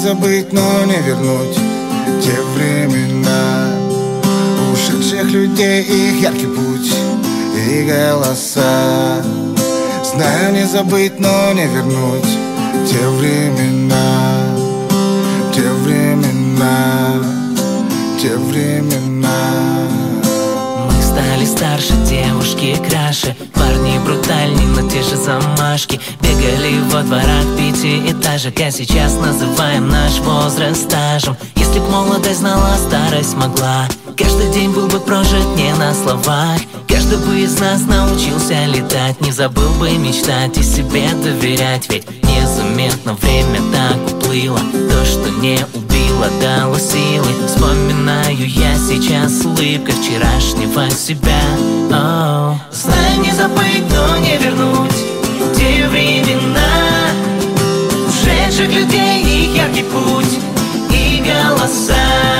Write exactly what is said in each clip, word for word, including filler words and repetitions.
забыть, но не вернуть те времена ушедших людей, их яркий путь и голоса. Знаю, не забыть, но не вернуть те времена, те времена, те времена. Мы стали старше, девушки краше, парни брутальней, но те же замашки. Бегали во дворах пятиэтажек, а сейчас называем наш возраст стажем. Если б молодость знала, старость могла, каждый день был бы прожит не на словах. Каждый бы из нас научился летать, не забыл бы мечтать и себе доверять. Ведь незаметно время так уплыло, то, что не убило, дало силы. Вспоминаю я сейчас с улыбкой вчерашнего себя. Oh. Знаю, не забыть, но не вернуть те времена ушедших людей, их яркий путь и голоса.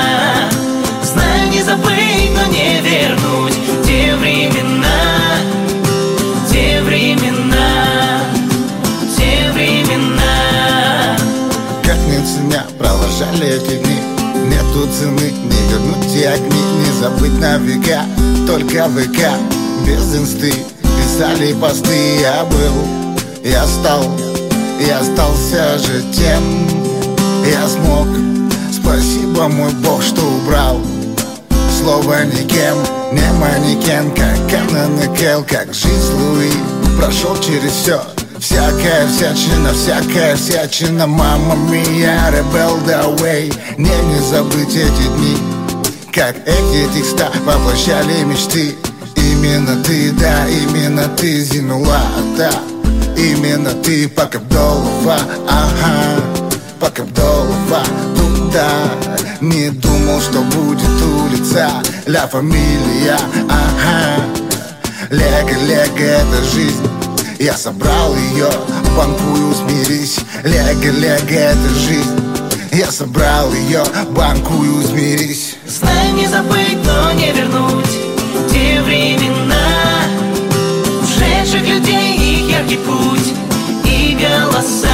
Знаю, не забыть, но не вернуть те времена, те времена, те времена. Как не ценя, провожали эти дни, нету цены, не вернуть те огни, не забыть на века, только ВК, без инсты, писали посты. Я был, я стал, я остался же тем, я смог. Спасибо, мой Бог, что убрал слово никем, не манекен, как Канан и Кел, как жизнь Луи. Прошел через все, всякая всячина, всякая всячина. Мама мия, rebel the way. Не, не забыть эти дни, как эти текста воплощали мечты. Именно ты, да, именно ты, Зинула, да, именно ты, Покабдолова, ага, Покабдолова, туда. Не думал, что будет улица Ля Фамилия, ага. Лего, лего, это жизнь, я собрал ее, банкую, смирись. Лего, лего, это жизнь, я собрал ее, банкую, смирись. Знаю, не забыть, но не вернуть те времена ушедших людей, их яркий путь и голоса.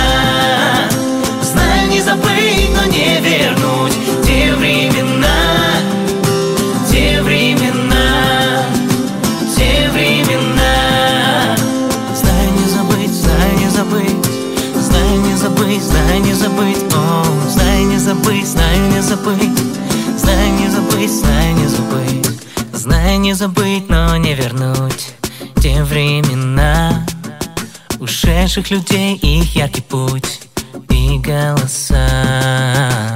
Знаю, не забыть, но не вернуть те времена, те времена, те времена. Знаю, не забыть, знаю, не забыть, знаю, не забыть, знаю, не забыть, о, знаю, не забыть, знаю, не забыть, знаю, не забыть, знаю, не забыть, знаю, не забыть, но не вернуть те времена ушедших людей, их яркий путь и голоса.